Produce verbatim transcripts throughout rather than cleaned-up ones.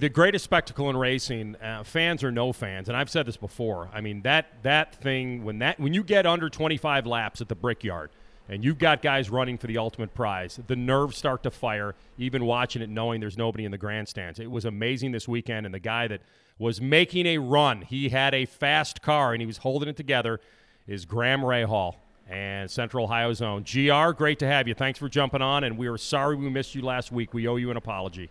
the greatest spectacle in racing, uh, fans or no fans, and I've said this before. I mean that that thing when that when you get under twenty-five laps at the Brickyard, and you've got guys running for the ultimate prize, the nerves start to fire. Even watching it, knowing there's nobody in the grandstands, it was amazing this weekend. And the guy that was making a run, he had a fast car and he was holding it together, is Graham Rahal and Central Ohio Zone. G R, great to have you. Thanks for jumping on, and we are sorry we missed you last week. We owe you an apology.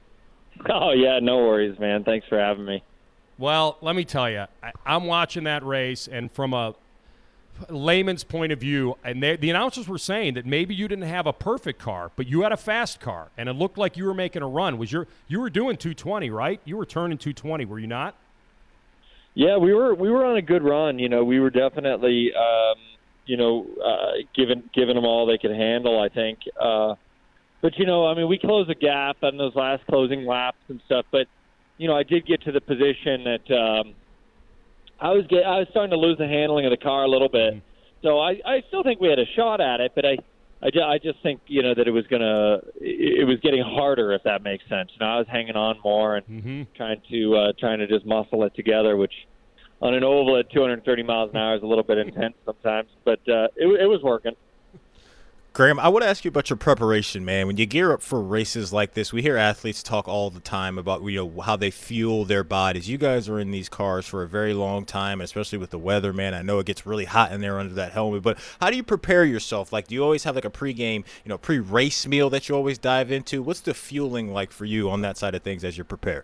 Oh, yeah, no worries, man. Thanks for having me. Well, let me tell you, I, I'm watching that race, and from a layman's point of view, and they, the announcers were saying that maybe you didn't have a perfect car, but you had a fast car, and it looked like you were making a run. Was your you were doing two twenty, right? You were turning two twenty, were you not? Yeah, we were we were on a good run. You know, we were definitely, um, you know, uh, giving giving them all they could handle, I think. Uh, but you know, I mean, we closed the gap on those last closing laps and stuff. But you know, I did get to the position that. Um, I was get, I was starting to lose the handling of the car a little bit, so I, I still think we had a shot at it, but I, I, ju- I just think you know that it was gonna it, it was getting harder, if that makes sense. You know, I was hanging on more and mm-hmm. trying to uh, trying to just muscle it together, which on an oval at two hundred thirty miles an hour is a little bit intense sometimes, but uh, it, it was working. Graham, I want to ask you about your preparation, man. When you gear up for races like this, we hear athletes talk all the time about you know how they fuel their bodies. You guys are in these cars for a very long time, especially with the weather, man. I know it gets really hot in there under that helmet, but how do you prepare yourself? Like, do you always have like a pregame, you know, pre-race meal that you always dive into? What's the fueling like for you on that side of things as you prepare?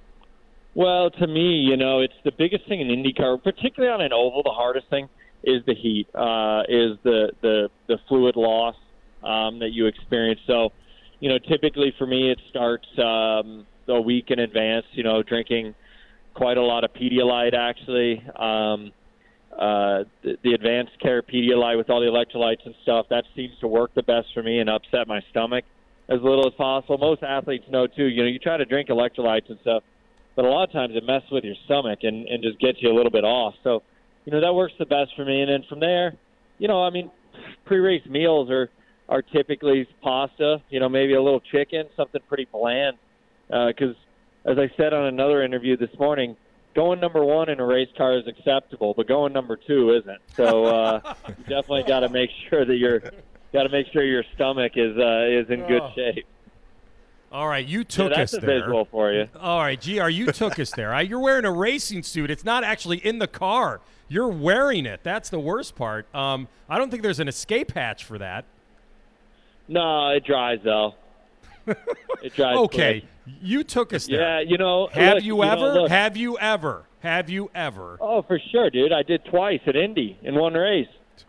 Well, to me, you know, it's the biggest thing in IndyCar, particularly on an oval. The hardest thing is the heat, uh, is the, the, the fluid loss um, that you experience. So, you know, typically for me it starts um, a week in advance, you know, drinking quite a lot of Pedialyte, actually. Um, uh, the, the advanced care Pedialyte with all the electrolytes and stuff, that seems to work the best for me and upset my stomach as little as possible. Most athletes know, too, you know, you try to drink electrolytes and stuff, but a lot of times it messes with your stomach and, and just gets you a little bit off. So, you know, that works the best for me. And then from there, you know, I mean, pre-race meals are, are typically pasta, you know, maybe a little chicken, something pretty bland. Because, uh, as I said on another interview this morning, going number one in a race car is acceptable, but going number two isn't. So uh, you definitely got to make sure that your got to make sure your stomach is uh, is in good Oh. shape. All right, you took Yeah, that's us a there. visual for you. All right, G R, you took us there. I, you're wearing a racing suit. It's not actually in the car. You're wearing it. That's the worst part. Um, I don't think there's an escape hatch for that. No, it dries though. It dries. Okay, quick. you took us there. Yeah, you know. Have look, you know, ever? look. Have you ever? Have you ever? Oh, for sure, dude. I did twice at Indy in one race.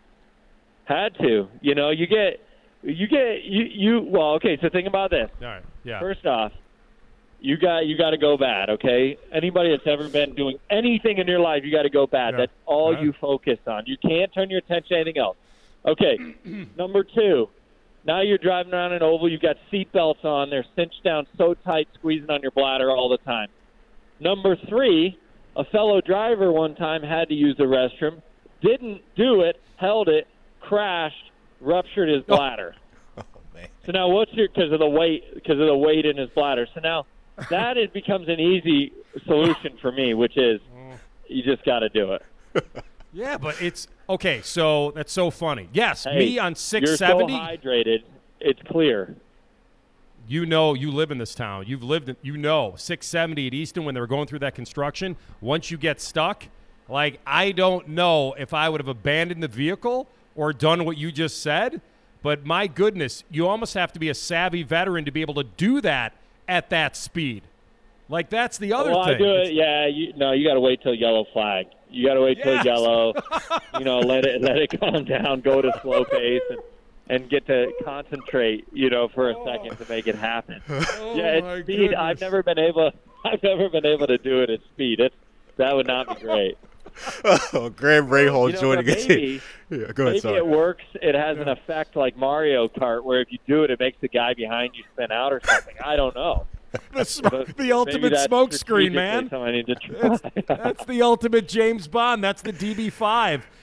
Had to. You know, you get, you get, you, you. Well, okay. So think about this. All right. Yeah. First off, you got you got to go bad. Okay. Anybody that's ever been doing anything in your life, you got to go bad. Yeah. That's all Uh-huh. you focus on. You can't turn your attention to anything else. Okay. Number two. Now you're driving around an oval. You've got seat belts on. They're cinched down so tight, squeezing on your bladder all the time. Number three, a fellow driver one time had to use the restroom, didn't do it, held it, crashed, ruptured his bladder. Oh, man. So now what's your because of the weight because of the weight in his bladder. So now that is becomes an easy solution for me, which is you just got to do it. Yeah, but it's okay. So that's so funny. Yes, Hey, me on six you're seventy. so hydrated, it's clear. You know, you live in this town. You've lived in, you know, six seventy at Easton when they were going through that construction. Once you get stuck, like, I don't know if I would have abandoned the vehicle or done what you just said, but my goodness, you almost have to be a savvy veteran to be able to do that at that speed. Like, that's the other well, thing. I do It's- it. Yeah, you, no, you got to wait till yellow flag. You got to wait till Yes. yellow. You know, let it let it calm down. Go to slow pace and, and get to concentrate. You know, for a second to make it happen. Oh, yeah, my at speed. goodness. I've never been able. I've never been able to do it at speed. It's, that would not be great. Oh, Graham Rahal You know, joining but us. maybe- Yeah, go ahead. Maybe Sorry. it works. It has an effect like Mario Kart, where if you do it, it makes the guy behind you spin out or something. I don't know. the, sm- But the maybe ultimate that's smoke screen, strategically man. something I need to try. That's the ultimate James Bond. That's the D B five.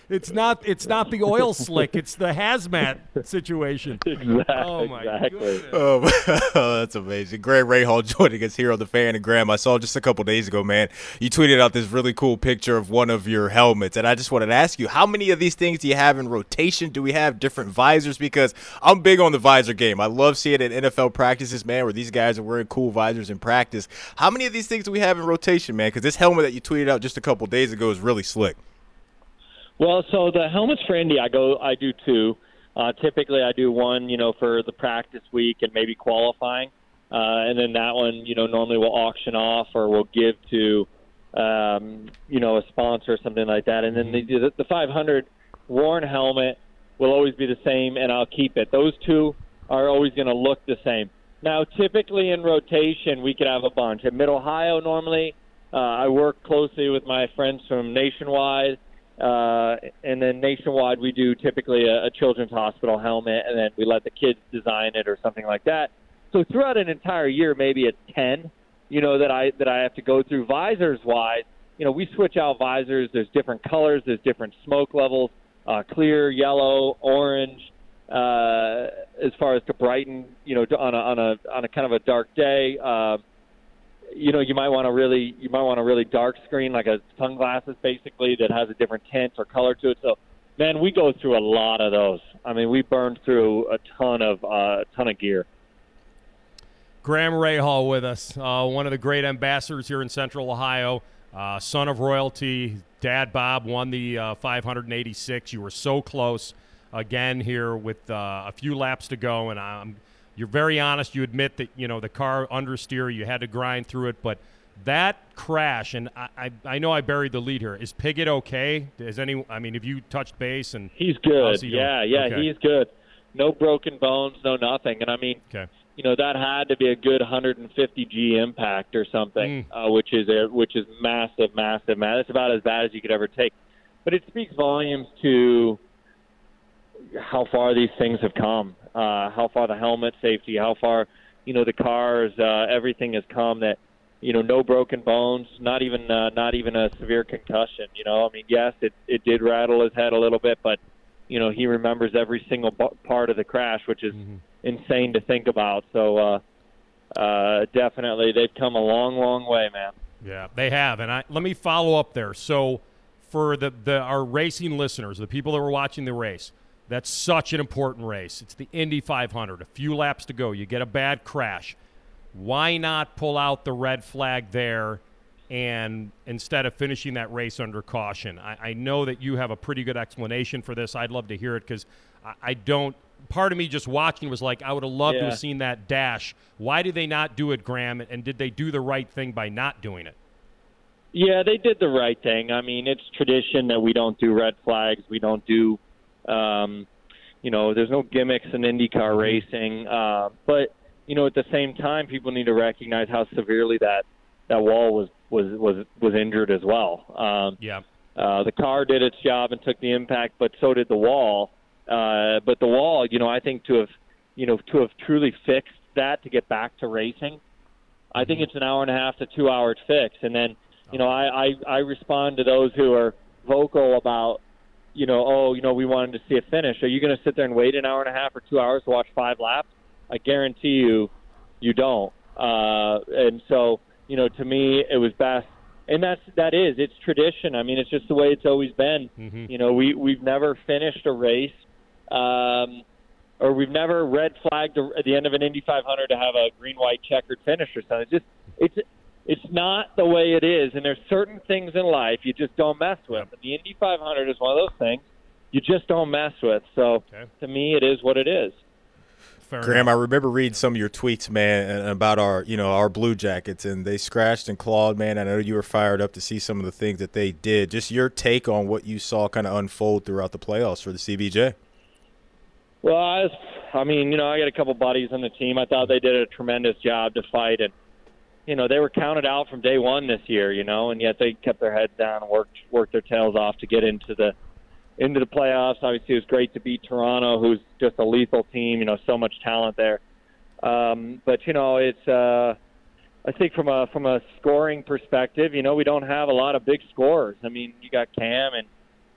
it's not it's not the oil slick. It's the hazmat situation. Exactly. Oh my exactly. goodness. Oh, that's amazing. Graham Rahal joining us here on The Fan. And Graham, I saw just a couple days ago, man, you tweeted out this really cool picture of one of your helmets. And I just wanted to ask you, how many of these things do you have in rotation? Do we have different visors? Because I'm big on the visor game. I love seeing it in N F L practices, man, where these guys are wearing cool visors in practice. How many of these things do we have in rotation, man? Because this helmet that you tweeted out just a couple days ago is really slick. Well, so the helmets for Indy, I go, I do two. Uh, typically, I do one, you know, for the practice week and maybe qualifying, uh, and then that one, you know, normally we'll auction off or we'll give to, um, you know, a sponsor or something like that. And then the, the five hundred worn helmet will always be the same, and I'll keep it. Those two are always going to look the same. Now, typically in rotation, we could have a bunch. At Mid-Ohio, normally, uh, I work closely with my friends from Nationwide. Uh, and then Nationwide, we do typically a, a children's hospital helmet, and then we let the kids design it or something like that. So throughout an entire year, maybe it's ten, you know, that I that I have to go through. Visors-wise, you know, we switch out visors. There's different colors. There's different smoke levels, uh, clear, yellow, orange, uh, as far as to brighten, you know, on a, on a, on a kind of a dark day. Uh, you know, you might want to really, you might want a really dark screen, like a sunglasses, basically, that has a different tint or color to it. So, man, we go through a lot of those. I mean, we burned through a ton of, uh, ton of gear. Graham Rahal with us, uh, one of the great ambassadors here in Central Ohio, uh, son of royalty. Dad Bob won the uh, five eighty-six. You were so close again here with uh, a few laps to go, and I'm. You're very honest. You admit that, you know, the car understeer, you had to grind through it. But that crash, and I, I, I know I buried the lead here. Is Piggott okay? Is any? I mean, have you touched base? And he's good. He yeah, yeah, okay. He's good. No broken bones, no nothing. And I mean, okay. you know, that had to be a good one hundred fifty G impact or something, mm. uh, which is a, which is massive, massive, man. That's about as bad as you could ever take. But it speaks volumes to how far these things have come. Uh, how far the helmet safety, how far, you know, the cars, uh, everything has come that, you know, no broken bones, not even uh, not even a severe concussion. You know, I mean, yes, it, it did rattle his head a little bit, but, you know, he remembers every single b- part of the crash, which is mm-hmm. insane to think about. So uh, uh, definitely they've come a long, long way, man. Yeah, they have. And I, let me follow up there. So for the, the our racing listeners, the people that were watching the race, that's such an important race. It's the Indy five hundred. A few laps to go. You get a bad crash. Why not pull out the red flag there and instead of finishing that race under caution? I, I know that you have a pretty good explanation for this. I'd love to hear it because I, I don't – part of me just watching was like, I would have loved yeah. to have seen that dash. Why did they not do it, Graham, and did they do the right thing by not doing it? Yeah, they did the right thing. I mean, it's tradition that we don't do red flags. We don't do – Um, you know, there's no gimmicks in IndyCar racing, uh, but you know, at the same time, people need to recognize how severely that, that wall was was was was injured as well. Um, yeah, uh, the car did its job and took the impact, but so did the wall. Uh, but the wall, you know, I think to have, you know, to have truly fixed that to get back to racing, I think it's an hour and a half to two hour fix. And then, you know, I, I, I respond to those who are vocal about, you know, oh, you know, we wanted to see it finish. Are you going to sit there and wait an hour and a half or two hours to watch five laps? I guarantee you, you don't. Uh, and so, you know, to me, it was best. And that's, that is, it's tradition. I mean, it's just the way it's always been. Mm-hmm. You know, we, we've never finished a race, um, or we've never red flagged at the end of an Indy five hundred to have a green, white checkered finish or something. It's just, it's, It's not the way it is, and there's certain things in life you just don't mess with. And the Indy five hundred is one of those things you just don't mess with. So, okay. to me, it is what it is. Fair Graham, enough. I remember reading some of your tweets, man, about our, you know, our Blue Jackets, and they scratched and clawed, man. I know you were fired up to see some of the things that they did. Just your take on what you saw kind of unfold throughout the playoffs for the C B J. Well, I, was, I mean, you know, I got a couple buddies on the team. I thought they did a tremendous job to fight, and you know, they were counted out from day one this year, you know, and yet they kept their heads down and worked worked their tails off to get into the into the playoffs. Obviously, it was great to beat Toronto, who's just a lethal team, you know, so much talent there. Um, but, you know, it's uh, I think from a from a scoring perspective, you know, we don't have a lot of big scorers. I mean, you got Cam and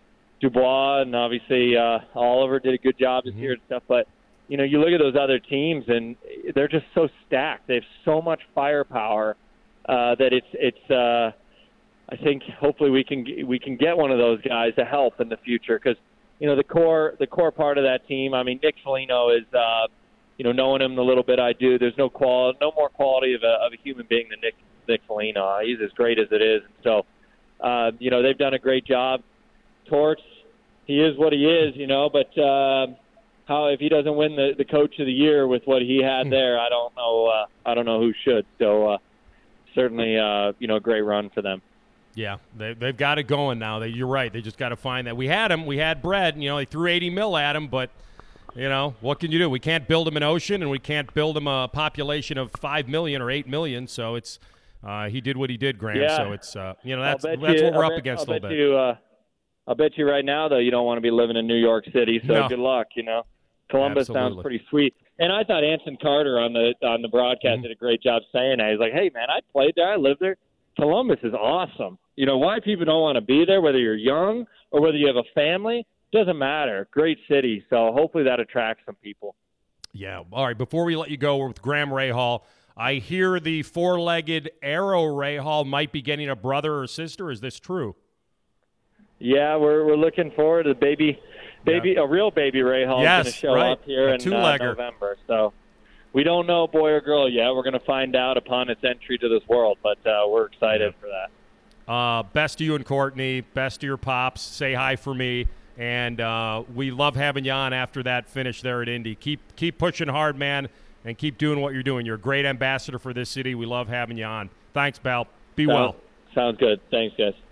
Dubois and obviously uh, Oliver did a good job this mm-hmm. year and stuff. But you know, you look at those other teams, and they're just so stacked. They have so much firepower uh, that it's it's. Uh, I think hopefully we can we can get one of those guys to help in the future, because you know the core the core part of that team. I mean, Nick Foligno is uh, you know knowing him the little bit I do. There's no quality, no more quality of a, of a human being than Nick Nick Foligno. He's as great as it is. And so uh, you know they've done a great job. Torts, he is what he is, you know, but. Uh, How if he doesn't win the, the coach of the year with what he had there, I don't know. Uh, I don't know who should. So uh, certainly, uh, you know, a great run for them. Yeah, they, they've got it going now. They, you're right. They just got to find that. We had him. We had Brett. And, you know, they threw eighty mil at him, but you know what can you do? We can't build him an ocean, and we can't build him a population of five million or eight million. So it's uh, he did what he did, Graham. Yeah. So it's uh, you know that's that's you, what we're I'll up bet, against I'll a little bet bit. You, uh, I'll bet you right now, though, you don't want to be living in New York City. So No. good luck. You know. Columbus Absolutely. sounds pretty sweet, and I thought Anson Carter on the on the broadcast Mm-hmm. did a great job saying that. He's like, "Hey, man, I played there, I lived there. Columbus is awesome. You know why people don't want to be there, whether you're young or whether you have a family, doesn't matter. Great city. So hopefully that attracts some people." Yeah. All right. Before we let you go, we're with Graham Rahal. I hear the four-legged Arrow Rahal might be getting a brother or sister. Is this true? Yeah, we're we're looking forward to the baby. Baby, Yeah. a real baby Rahal is Yes, going to show right. up here A in uh, two-legger. November. So we don't know boy or girl yet. We're going to find out upon its entry to this world, but uh, we're excited for that. Uh, best to you and Courtney. Best to your pops. Say hi for me. And uh, we love having you on after that finish there at Indy. Keep keep pushing hard, man, and keep doing what you're doing. You're a great ambassador for this city. We love having you on. Thanks, Bal. Be Sounds, well. Sounds good. Thanks, guys.